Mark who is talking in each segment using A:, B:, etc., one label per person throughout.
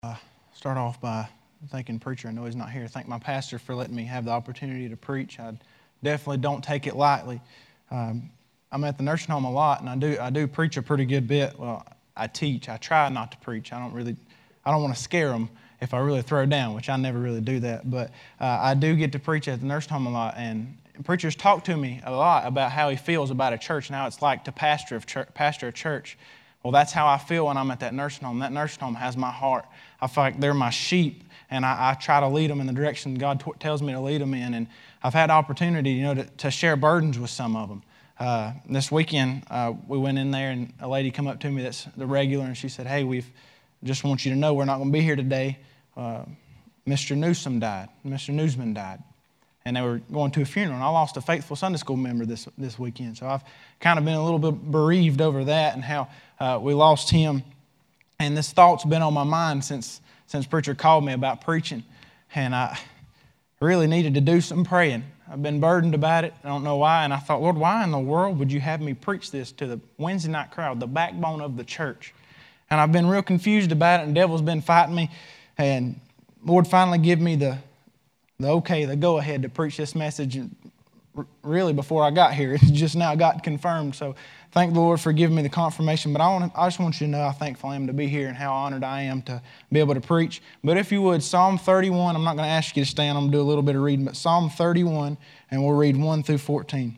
A: Start off by thanking preacher. I know he's not here. Thank my pastor for letting me have the opportunity to preach. I definitely don't take it lightly. I'm at the nursing home a lot, and I do preach a pretty good bit. Well, I teach. I try not to preach. I don't want to scare them if I really throw down, which I never really do that. But I do get to preach at the nursing home a lot, and preachers talk to me a lot about how he feels about a church and how it's like to pastor a church. Well, that's how I feel when I'm at that nursing home. That nursing home has my heart. I feel like they're my sheep, and I try to lead them in the direction God tells me to lead them in. And I've had opportunity, to share burdens with some of them. This weekend, we went in there, and a lady come up to me that's the regular, and she said, "Hey, just want you to know we're not going to be here today. Mr. Newsman died." And they were going to a funeral, and I lost a faithful Sunday school member this weekend. So I've kind of been a little bit bereaved over that and how we lost him. And this thought's been on my mind since preacher called me about preaching. And I really needed to do some praying. I've been burdened about it. I don't know why. And I thought, Lord, why in the world would you have me preach this to the Wednesday night crowd, the backbone of the church? And I've been real confused about it, and the devil's been fighting me. And Lord finally gave me the go-ahead to preach this message, really before I got here. It just now got confirmed. So thank the Lord for giving me the confirmation. But I just want you to know how thankful I am to be here and how honored I am to be able to preach. But if you would, Psalm 31, I'm not going to ask you to stand. I'm going to do a little bit of reading. But Psalm 31, and we'll read 1 through 14.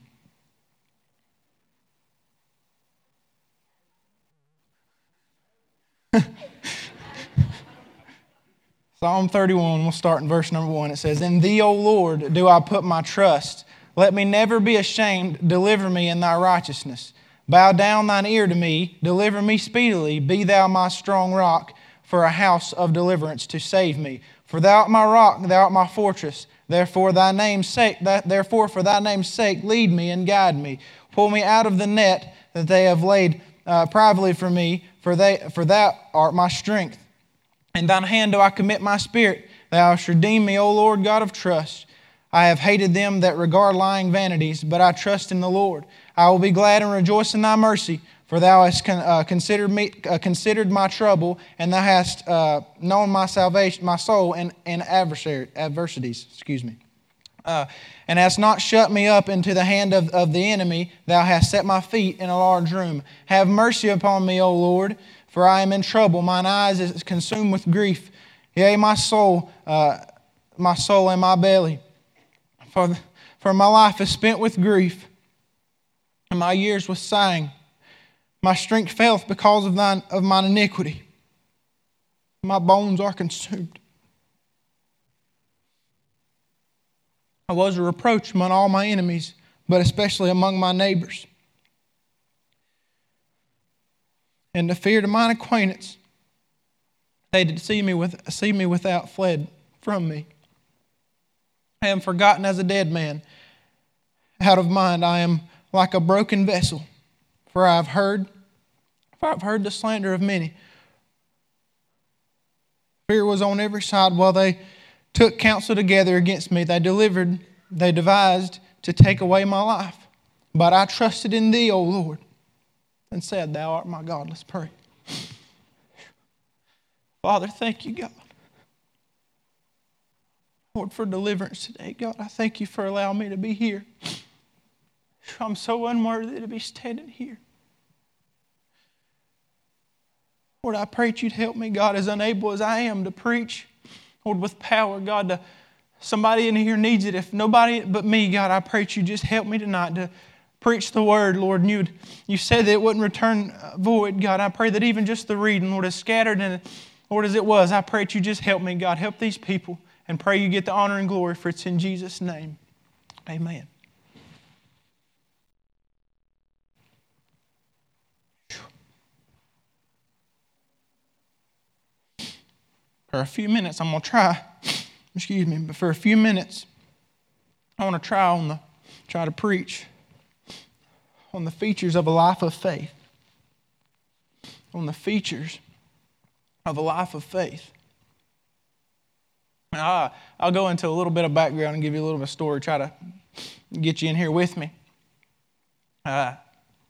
A: Psalm 31, we'll start in verse number 1. It says, "In Thee, O Lord, do I put my trust. Let me never be ashamed. Deliver me in Thy righteousness. Bow down Thine ear to me. Deliver me speedily. Be Thou my strong rock, for a house of deliverance to save me. For Thou art my rock, Thou art my fortress. Therefore, for Thy name's sake, lead me and guide me. Pull me out of the net that they have laid privately for me, for Thou art my strength. In Thine hand do I commit my spirit. Thou hast redeemed me, O Lord God of trust. I have hated them that regard lying vanities, but I trust in the Lord. I will be glad and rejoice in Thy mercy, for Thou hast considered my trouble, and Thou hast known my salvation, my soul, in adversities. And hast not shut me up into the hand of the enemy. Thou hast set my feet in a large room. Have mercy upon me, O Lord, for I am in trouble. Mine eyes is consumed with grief. Yea, my soul and my belly. For my life is spent with grief, and my years with sighing. My strength faileth because of mine iniquity. My bones are consumed. I was a reproach among all my enemies, but especially among my neighbors. And the fear of mine acquaintance, they did see me without fled from me. I am forgotten as a dead man. Out of mind I am like a broken vessel, for I've heard the slander of many. Fear was on every side while they took counsel together against me. They devised to take away my life. But I trusted in Thee, O Lord, and said, Thou art my God. Let's pray. Father, thank you, God. Lord, for deliverance today. God, I thank you for allowing me to be here. I'm so unworthy to be standing here. Lord, I pray that you'd help me, God, as unable as I am to preach, Lord, with power. God, somebody in here needs it. If nobody but me, God, I pray that you just help me tonight to preach the word, Lord. And you said that it wouldn't return void, God. I pray that even just the reading, Lord, as scattered and, Lord, as it was, I pray that you just help me, God. Help these people, and pray you get the honor and glory, for it's in Jesus' name. Amen. For a few minutes, I'm going to try, but for a few minutes, I want to try to preach on the features of a life of faith. On the features of a life of faith. Now, I'll go into a little bit of background and give you a little bit of story, try to get you in here with me. A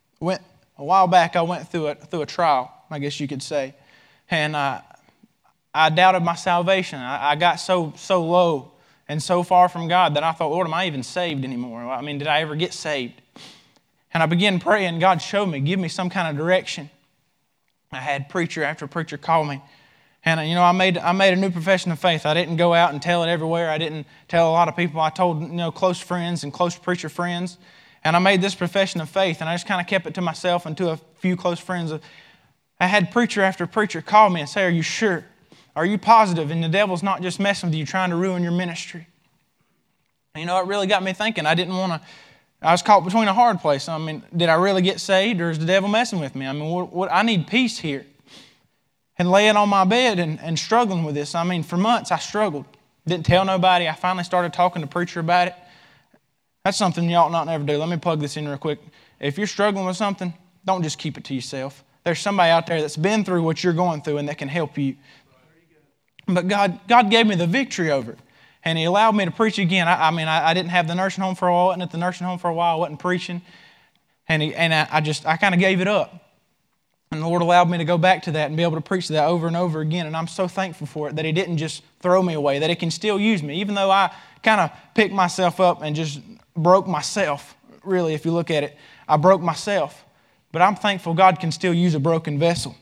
A: while back, I went through a trial, I guess you could say. And I doubted my salvation. I got so low and so far from God that I thought, Lord, am I even saved anymore? I mean, did I ever get saved? And I began praying. God showed me, give me some kind of direction. I had preacher after preacher call me. And, I made a new profession of faith. I didn't go out and tell it everywhere. I didn't tell a lot of people. I told, close friends and close preacher friends. And I made this profession of faith, and I just kind of kept it to myself and to a few close friends. I had preacher after preacher call me and say, are you sure? Are you positive? And the devil's not just messing with you, trying to ruin your ministry. It really got me thinking. I was caught between a hard place. I mean, did I really get saved, or is the devil messing with me? I mean, I need peace here. And laying on my bed and struggling with this. I mean, for months I struggled. Didn't tell nobody. I finally started talking to preacher about it. That's something you ought not never do. Let me plug this in real quick. If you're struggling with something, don't just keep it to yourself. There's somebody out there that's been through what you're going through and that can help you. But God gave me the victory over it. And He allowed me to preach again. I didn't have the nursing home for a while. I wasn't at the nursing home for a while. I wasn't preaching. And I kind of gave it up. And the Lord allowed me to go back to that and be able to preach that over and over again. And I'm so thankful for it, that He didn't just throw me away, that He can still use me. Even though I kind of picked myself up and just broke myself, really, if you look at it, I broke myself. But I'm thankful God can still use a broken vessel.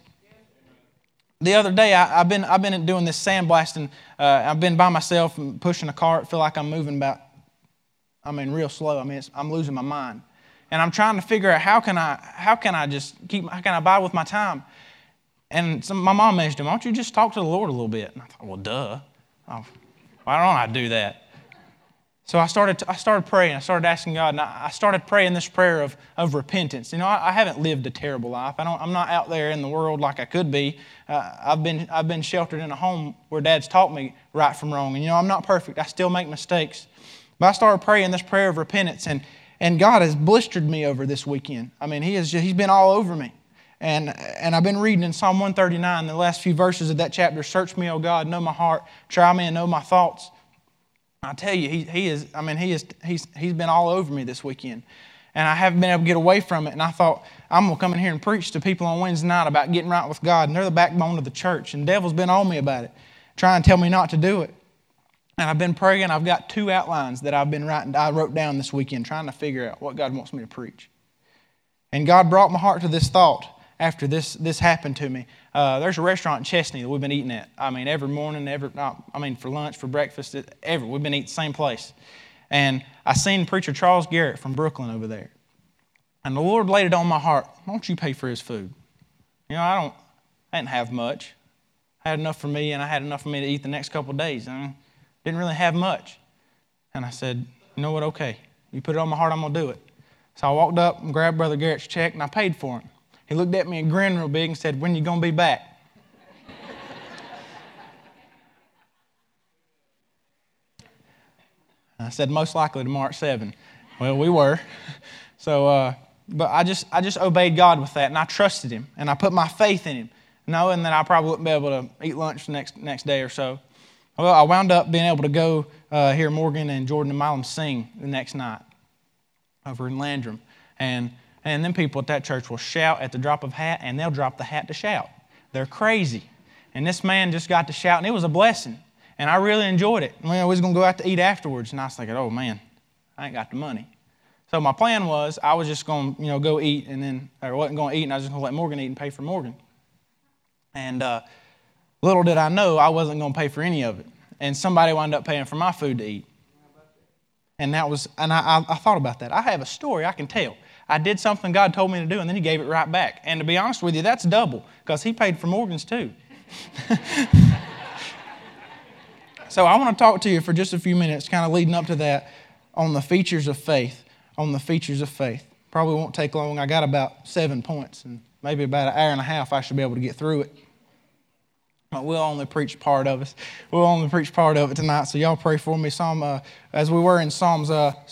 A: The other day, I've been doing this sandblasting. I've been by myself and pushing a cart. I feel like I'm moving real slow. I'm losing my mind. And I'm trying to figure out how can I abide with my time? And my mom messaged him, why don't you just talk to the Lord a little bit? And I thought, well, duh. Why don't I do that? So I started praying. I started asking God, and I started praying this prayer of repentance. I haven't lived a terrible life. I'm not out there in the world like I could be. I've been sheltered in a home where Dad's taught me right from wrong. And I'm not perfect. I still make mistakes. But I started praying this prayer of repentance, and God has blistered me over this weekend. He's been all over me. And I've been reading in Psalm 139, the last few verses of that chapter, search me, O God, know my heart, try me and know my thoughts. I tell you, he's been all over me this weekend. And I haven't been able to get away from it. And I thought, I'm going to come in here and preach to people on Wednesday night about getting right with God. And they're the backbone of the church. And the devil's been on me about it, trying to tell me not to do it. And I've been praying. I've got 2 outlines that I wrote down this weekend, trying to figure out what God wants me to preach. And God brought my heart to this thought after this happened to me. There's a restaurant in Chesney that we've been eating at. Every morning, for lunch, for breakfast, we've been eating the same place. And I seen Preacher Charles Garrett from Brooklyn over there. And the Lord laid it on my heart, why don't you pay for his food? I didn't have much. I had enough for me, and I had enough for me to eat the next couple of days. Didn't really have much. And I said, you know what, okay. You put it on my heart, I'm going to do it. So I walked up and grabbed Brother Garrett's check, and I paid for it. He looked at me and grinned real big and said, when you going to be back? I said, most likely tomorrow at 7. Well, we were. So, but I just obeyed God with that, and I trusted Him, and I put my faith in Him, knowing that I probably wouldn't be able to eat lunch the next day or so. Well, I wound up being able to go hear Morgan and Jordan and Milam sing the next night over in Landrum. And then people at that church will shout at the drop of a hat, and they'll drop the hat to shout. They're crazy. And this man just got to shout, and it was a blessing. And I really enjoyed it. We was going to go out to eat afterwards, and I was thinking, oh, man, I ain't got the money. So my plan was I was just going to go eat, or wasn't going to eat, and I was just going to let Morgan eat and pay for Morgan. And little did I know I wasn't going to pay for any of it. And somebody wound up paying for my food to eat. And I thought about that. I have a story I can tell. I did something God told me to do, and then He gave it right back. And to be honest with you, that's double, because He paid for Morgan's too. So I want to talk to you for just a few minutes, kind of leading up to that, on the features of faith. On the features of faith. Probably won't take long. I got about 7 points, and maybe about an hour and a half I should be able to get through it. But we'll only preach part of it. We'll only preach part of it tonight, so y'all pray for me. As we were in Psalm.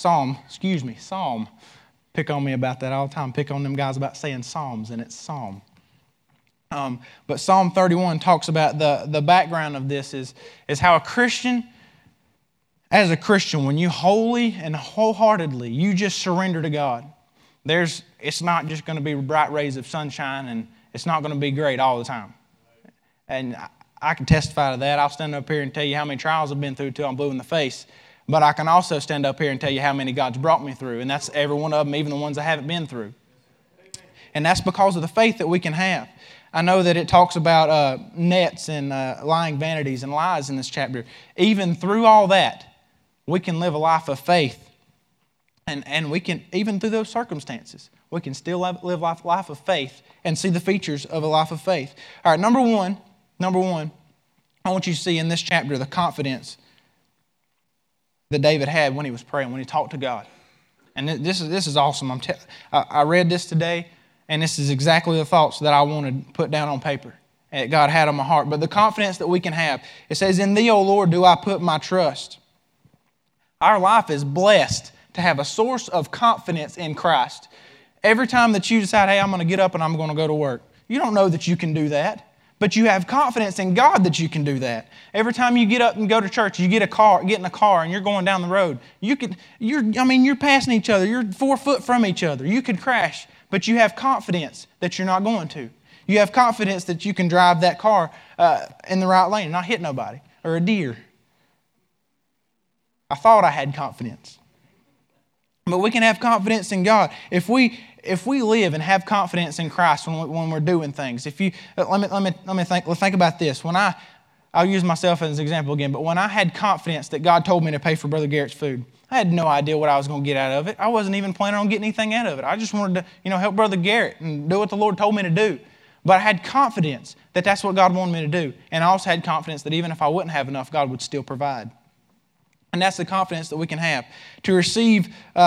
A: Pick on me about that all the time. Pick on them guys about saying Psalms, and it's Psalm. But Psalm 31 talks about the background of this is how as a Christian, when you wholly and wholeheartedly, you just surrender to God, it's not just going to be bright rays of sunshine, and it's not going to be great all the time. And I can testify to that. I'll stand up here and tell you how many trials I've been through till I'm blue in the face. But I can also stand up here and tell you how many God's brought me through. And that's every one of them, even the ones I haven't been through. And that's because of the faith that we can have. I know that it talks about nets and lying vanities and lies in this chapter. Even through all that, we can live a life of faith. And we can, even through those circumstances, we can still live a life of faith and see the features of a life of faith. All right, number one, I want you to see in this chapter the confidence that David had when he was praying, when he talked to God. And this is awesome. I read this today, and this is exactly the thoughts that I wanted to put down on paper that God had on my heart. But the confidence that we can have, it says, "In Thee, O Lord, do I put my trust." Our life is blessed to have a source of confidence in Christ. Every time that you decide, hey, I'm going to get up and I'm going to go to work, you don't know that you can do that, but you have confidence in God that you can do that. Every time you get up and go to church, you get in a car and you're going down the road, you're passing each other, you're 4 foot from each other. You could crash, but you have confidence that you're not going to. You have confidence that you can drive that car in the right lane and not hit nobody or a deer. I thought I had confidence. But we can have confidence in God. If we live and have confidence in Christ when we're doing things, let me think about this. I'll use myself as an example again, but when I had confidence that God told me to pay for Brother Garrett's food, I had no idea what I was going to get out of it. I wasn't even planning on getting anything out of it. I just wanted to, help Brother Garrett and do what the Lord told me to do. But I had confidence that that's what God wanted me to do. And I also had confidence that even if I wouldn't have enough, God would still provide. And that's the confidence that we can have. To receive,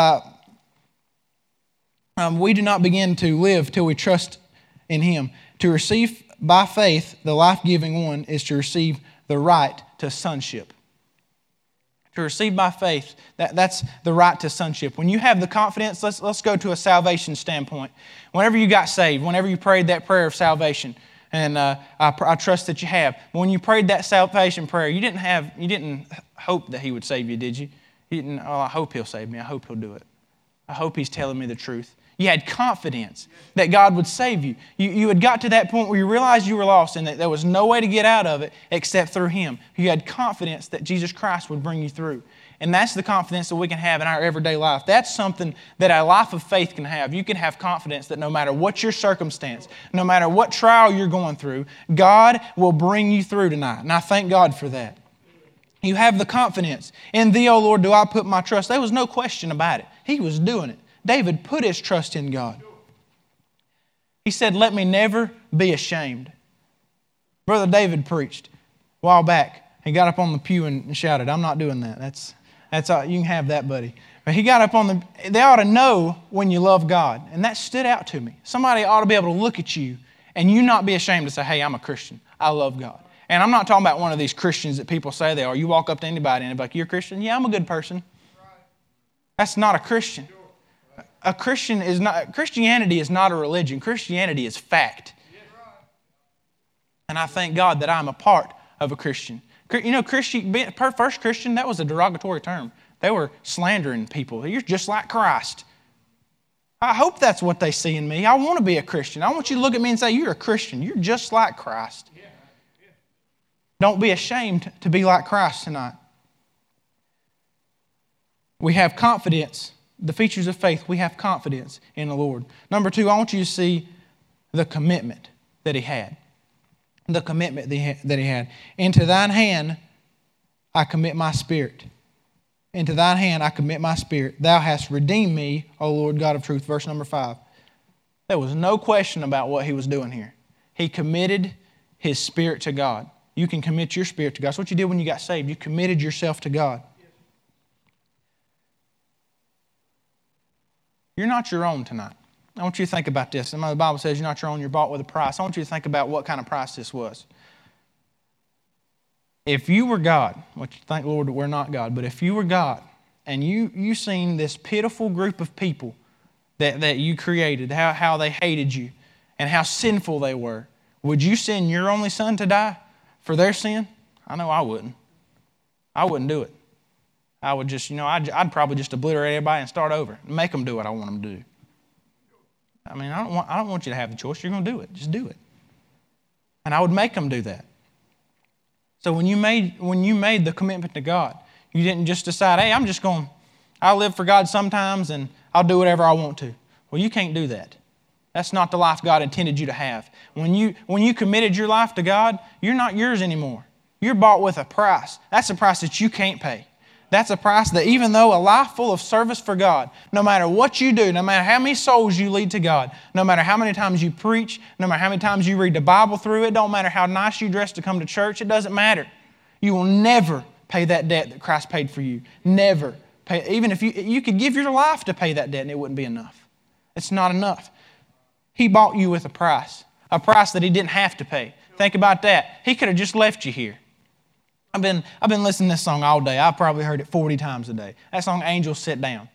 A: we do not begin to live till we trust in Him. To receive by faith, the life-giving one, is to receive the right to sonship. To receive by faith, that's the right to sonship. When you have the confidence, let's go to a salvation standpoint. Whenever you got saved, whenever you prayed that prayer of salvation, and I trust that you have. But when you prayed that salvation prayer, you didn't hope that He would save you, did you? You didn't, I hope He'll save me. I hope He'll do it. I hope He's telling me the truth. You had confidence that God would save you. You had got to that point where you realized you were lost and that there was no way to get out of it except through Him. You had confidence that Jesus Christ would bring you through. And that's the confidence that we can have in our everyday life. That's something that a life of faith can have. You can have confidence that no matter what your circumstance, no matter what trial you're going through, God will bring you through tonight. And I thank God for that. You have the confidence. In Thee, O Lord, do I put my trust. There was no question about it. He was doing it. David put his trust in God. He said, let me never be ashamed. Brother David preached a while back. He got up on the pew and shouted, I'm not doing that. That's all. You can have that, buddy. But he got up they ought to know when you love God. And that stood out to me. Somebody ought to be able to look at you and you not be ashamed to say, hey, I'm a Christian. I love God. And I'm not talking about one of these Christians that people say they are. You walk up to anybody and they're like, you're a Christian? Yeah, I'm a good person. That's not a Christian. Christianity is not a religion. Christianity is fact. And I thank God that I'm a part of a Christian. First Christian, that was a derogatory term. They were slandering people. You're just like Christ. I hope that's what they see in me. I want to be a Christian. I want you to look at me and say, you're a Christian. You're just like Christ. Don't be ashamed to be like Christ tonight. We have confidence. The features of faith, we have confidence in the Lord. Number 2, I want you to see the commitment that he had. The commitment that he had. Into thine hand I commit my spirit. Into thine hand I commit my spirit. Thou hast redeemed me, O Lord God of truth. Verse number 5. There was no question about what he was doing here. He committed his spirit to God. You can commit your spirit to God. That's what you did when you got saved. You committed yourself to God. You're not your own tonight. I want you to think about this. The Bible says you're not your own, you're bought with a price. I want you to think about what kind of price this was. If you were God, which thank the Lord that we're not God, but if you were God and you seen this pitiful group of people that you created, how they hated you and how sinful they were, would you send your only son to die for their sin? I know I wouldn't. I wouldn't do it. I would just, I'd probably just obliterate everybody and start over and make them do what I want them to do. I mean, I don't want you to have the choice. You're going to do it. Just do it. And I would make them do that. So when you made the commitment to God, you didn't just decide, hey, I'll live for God sometimes and I'll do whatever I want to. Well, you can't do that. That's not the life God intended you to have. When you committed your life to God, you're not yours anymore. You're bought with a price. That's a price that you can't pay. That's a price that even though a life full of service for God, no matter what you do, no matter how many souls you lead to God, no matter how many times you preach, no matter how many times you read the Bible through it, don't matter how nice you dress to come to church, it doesn't matter. You will never pay that debt that Christ paid for you. Never. Even if you could give your life to pay that debt and it wouldn't be enough. It's not enough. He bought you with a price that He didn't have to pay. Think about that. He could have just left you here. I've been listening to this song all day. I've probably heard it 40 times a day. That song, Angels Sit Down.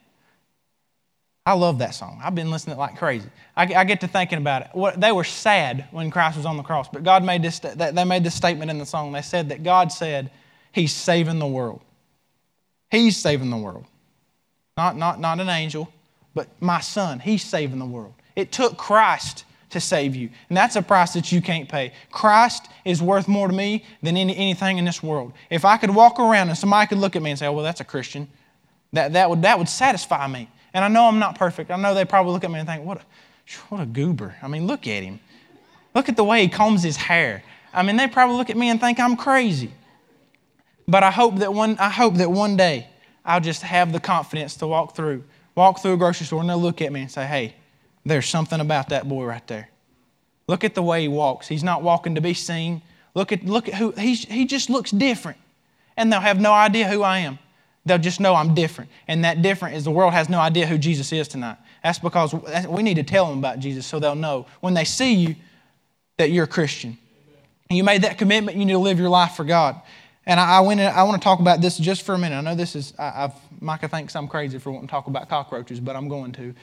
A: I love that song. I've been listening to it like crazy. I get to thinking about it. They were sad when Christ was on the cross, but they made this statement in the song. They said that God said, He's saving the world. He's saving the world. Not an angel, but my Son. He's saving the world. It took Christ to save you. And that's a price that you can't pay. Christ is worth more to me than anything in this world. If I could walk around and somebody could look at me and say, oh, well, that's a Christian, that would satisfy me. And I know I'm not perfect. I know they probably look at me and think, what a goober. I mean, look at him. Look at the way he combs his hair. I mean, they probably look at me and think I'm crazy. But I hope that one day I'll just have the confidence to walk through a grocery store and they'll look at me and say, hey, there's something about that boy right there. Look at the way he walks. He's not walking to be seen. Look at who he just looks different. And they'll have no idea who I am. They'll just know I'm different. And that different is the world has no idea who Jesus is tonight. That's because we need to tell them about Jesus so they'll know when they see you that you're a Christian. And you made that commitment, you need to live your life for God. And I want to talk about this just for a minute. I know this is, Micah thinks I'm crazy for wanting to talk about cockroaches, but I'm going to.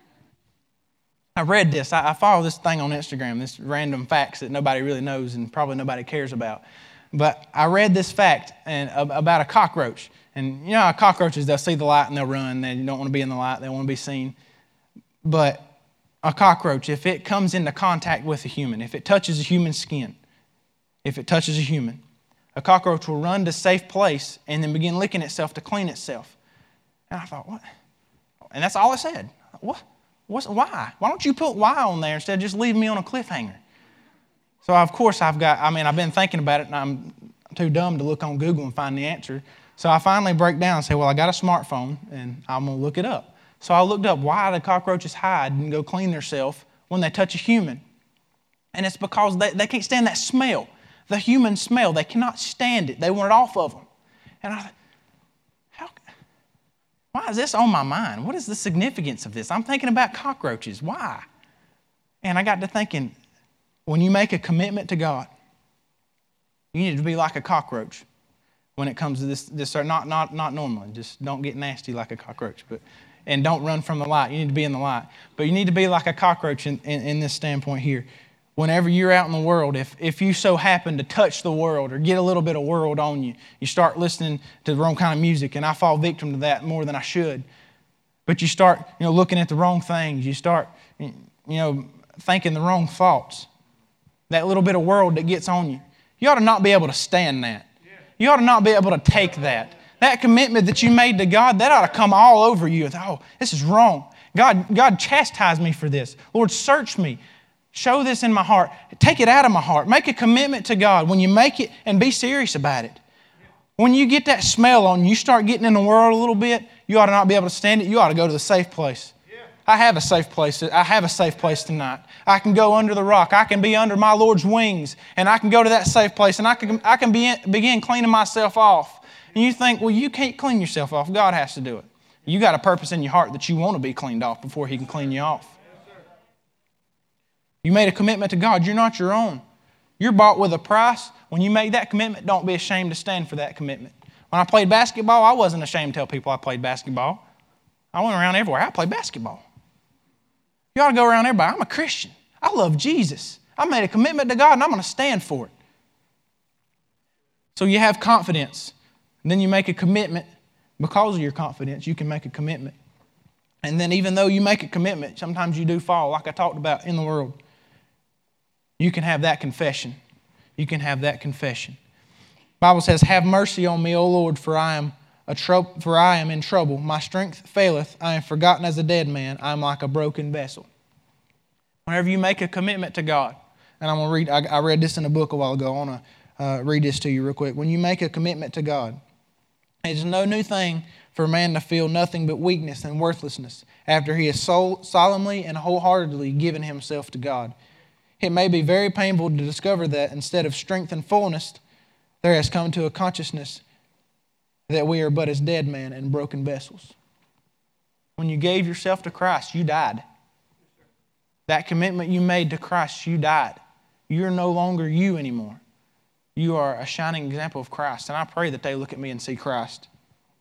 A: I read this. I follow this thing on Instagram, this random facts that nobody really knows and probably nobody cares about. But I read this fact about a cockroach. And you know how cockroaches, they'll see the light and they'll run. They don't want to be in the light. They want to be seen. But a cockroach, if it comes into contact with a human, if it touches a human skin, a cockroach will run to a safe place and then begin licking itself to clean itself. And I thought, what? And that's all it said. What? Why? Why don't you put why on there instead of just leaving me on a cliffhanger? So, of course, I've been thinking about it, and I'm too dumb to look on Google and find the answer. So I finally break down and say, well, I got a smartphone, and I'm going to look it up. So I looked up why do cockroaches hide and go clean themselves when they touch a human. And it's because they can't stand that smell, the human smell. They cannot stand it. They want it off of them. And I thought, why is this on my mind? What is the significance of this? I'm thinking about cockroaches. Why? And I got to thinking, when you make a commitment to God, you need to be like a cockroach when it comes to this not normally. Just don't get nasty like a cockroach, and don't run from the light. You need to be in the light. But you need to be like a cockroach in this standpoint here. Whenever you're out in the world, if you so happen to touch the world or get a little bit of world on you, you start listening to the wrong kind of music, and I fall victim to that more than I should. But you start, looking at the wrong things. You start, thinking the wrong thoughts. That little bit of world that gets on you. You ought to not be able to stand that. You ought to not be able to take that. That commitment that you made to God, that ought to come all over you. Oh, this is wrong. God chastised me for this. Lord, search me. Show this in my heart. Take it out of my heart. Make a commitment to God when you make it, and be serious about it. When you get that smell on you, start getting in the world a little bit, you ought to not be able to stand it. You ought to go to the safe place. I have a safe place. I have a safe place tonight. I can go under the rock. I can be under my Lord's wings, and I can go to that safe place, and I can begin cleaning myself off. And you think, well, you can't clean yourself off. God has to do it. You got a purpose in your heart that you want to be cleaned off before He can clean you off. You made a commitment to God. You're not your own. You're bought with a price. When you make that commitment, don't be ashamed to stand for that commitment. When I played basketball, I wasn't ashamed to tell people I played basketball. I went around everywhere. I played basketball. You ought to go around everybody. I'm a Christian. I love Jesus. I made a commitment to God, and I'm going to stand for it. So you have confidence. And then you make a commitment. Because of your confidence, you can make a commitment. And then even though you make a commitment, sometimes you do fall, like I talked about in the world. You can have that confession. You can have that confession. Bible says, have mercy on me, O Lord, for I am in trouble. My strength faileth. I am forgotten as a dead man. I am like a broken vessel. Whenever you make a commitment to God, and I'm going to read, I read this in a book a while ago. I want to read this to you real quick. When you make a commitment to God, it is no new thing for a man to feel nothing but weakness and worthlessness after he has solemnly and wholeheartedly given himself to God. It may be very painful to discover that instead of strength and fullness, there has come to a consciousness that we are but as dead men and broken vessels. When you gave yourself to Christ, you died. That commitment you made to Christ, you died. You're no longer you anymore. You are a shining example of Christ. And I pray that they look at me and see Christ.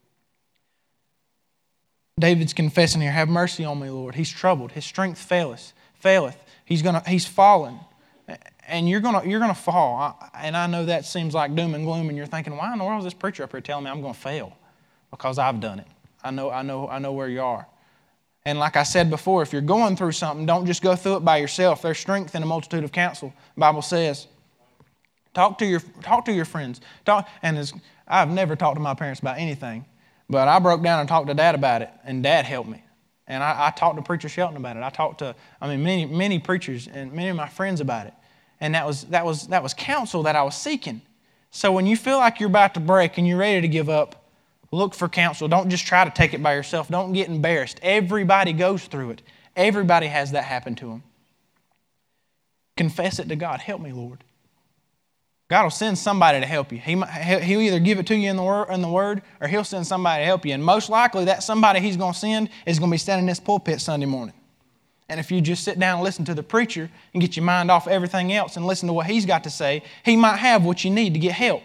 A: David's confessing here, have mercy on me, Lord. He's troubled. His strength faileth. He's fallen. And you're gonna fall. And I know that seems like doom and gloom, and you're thinking, why in the world is this preacher up here telling me I'm going to fail? Because I've done it. I know where you are. And like I said before, if you're going through something, don't just go through it by yourself. There's strength in a multitude of counsel, the Bible says. Talk to your friends. I've never talked to my parents about anything, but I broke down and talked to Dad about it, and Dad helped me. And I talked to Preacher Shelton about it. I talked to many preachers and many of my friends about it. And that was counsel that I was seeking. So when you feel like you're about to break and you're ready to give up, look for counsel. Don't just try to take it by yourself. Don't get embarrassed. Everybody goes through it. Everybody has that happen to them. Confess it to God. Help me, Lord. God will send somebody to help you. He'll either give it to you in the Word, or He'll send somebody to help you. And most likely that somebody He's going to send is going to be standing in this pulpit Sunday morning. And if you just sit down and listen to the preacher and get your mind off everything else and listen to what he's got to say, he might have what you need to get help.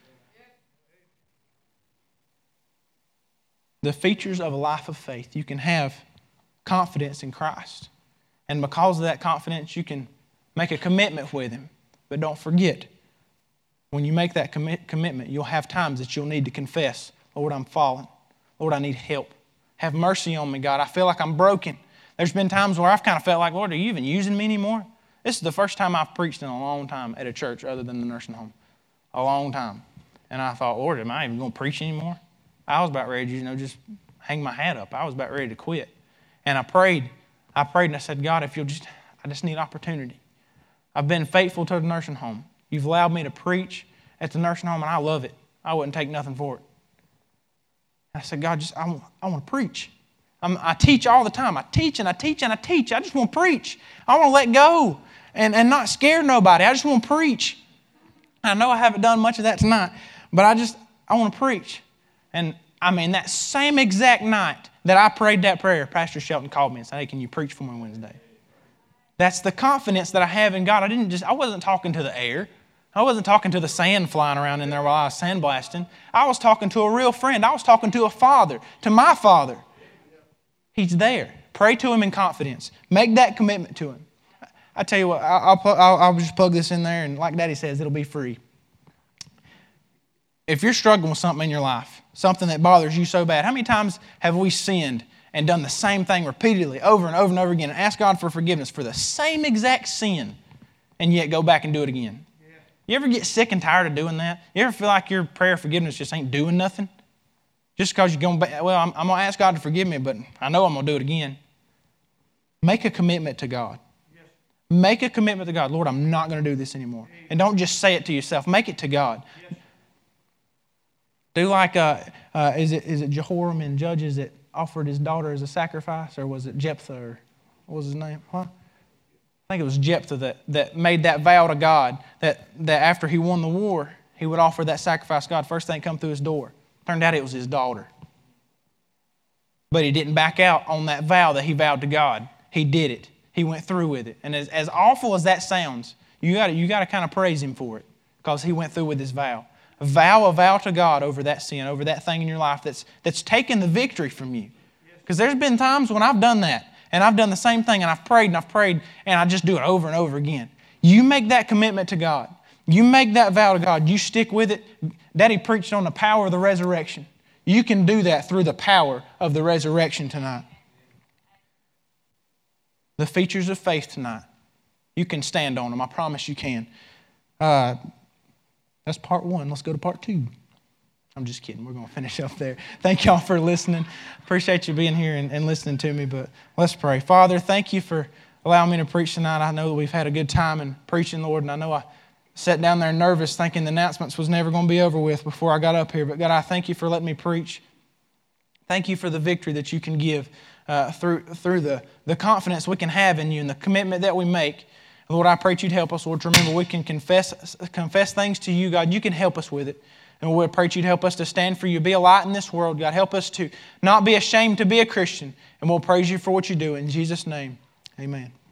A: The features of a life of faith. You can have confidence in Christ. And because of that confidence, you can make a commitment with Him. But don't forget, when you make that commitment, you'll have times that you'll need to confess, Lord, I'm fallen. Lord, I need help. Have mercy on me, God. I feel like I'm broken. There's been times where I've kind of felt like, Lord, are you even using me anymore? This is the first time I've preached in a long time at a church other than the nursing home. A long time. And I thought, Lord, am I even going to preach anymore? I was about ready to, just hang my hat up. I was about ready to quit. And I prayed and I said, God, if you'll I just need opportunity. I've been faithful to the nursing home. You've allowed me to preach at the nursing home, and I love it. I wouldn't take nothing for it. I said, God, I want to preach. I teach all the time. I teach and I teach and I teach. I just want to preach. I want to let go and not scare nobody. I just want to preach. I know I haven't done much of that tonight, but I want to preach. And that same exact night that I prayed that prayer, Pastor Shelton called me and said, hey, can you preach for me Wednesday? That's the confidence that I have in God. I wasn't talking to the air. I wasn't talking to the sand flying around in there while I was sandblasting. I was talking to a real friend. I was talking to a father, to my Father. He's there. Pray to Him in confidence. Make that commitment to Him. I tell you what, I'll just plug this in there, and like Daddy says, it'll be free. If you're struggling with something in your life, something that bothers you so bad, how many times have we sinned and done the same thing repeatedly over and over and over again and asked God for forgiveness for the same exact sin and yet go back and do it again? Yeah. You ever get sick and tired of doing that? You ever feel like your prayer of forgiveness just ain't doing nothing? Just because you're going back, well, I'm going to ask God to forgive me, but I know I'm going to do it again. Make a commitment to God. Yes. Make a commitment to God. Lord, I'm not going to do this anymore. And don't just say it to yourself. Make it to God. Yes. Do like, is it Jehoram in Judges that offered his daughter as a sacrifice? Or was it Jephthah? Or what was his name? Huh? I think it was Jephthah that made that vow to God that after he won the war, he would offer that sacrifice to God. First thing come through his door. Turned out it was his daughter. But he didn't back out on that vow that he vowed to God. He did it. He went through with it. And as awful as that sounds, you got to kind of praise Him for it because he went through with his vow. Vow a vow to God over that sin, over that thing in your life that's taken the victory from you. Because there's been times when I've done that and I've done the same thing and I've prayed and I just do it over and over again. You make that commitment to God. You make that vow to God. You stick with it. Daddy preached on the power of the resurrection. You can do that through the power of the resurrection tonight. The features of faith tonight. You can stand on them. I promise you can. That's part one. Let's go to part two. I'm just kidding. We're going to finish up there. Thank y'all for listening. Appreciate you being here and listening to me, but let's pray. Father, thank you for allowing me to preach tonight. I know that we've had a good time in preaching, Lord, and I know I sat down there nervous thinking the announcements was never going to be over with before I got up here, but God, I thank you for letting me preach. Thank you for the victory that you can give through the confidence we can have in you and the commitment that we make. Lord, I pray that you'd help us, Lord, to remember we can confess things to you, God. You can help us with it. And we pray that you'd help us to stand for you, be a light in this world, God. Help us to not be ashamed to be a Christian. And we'll praise you for what you do. In Jesus' name, amen.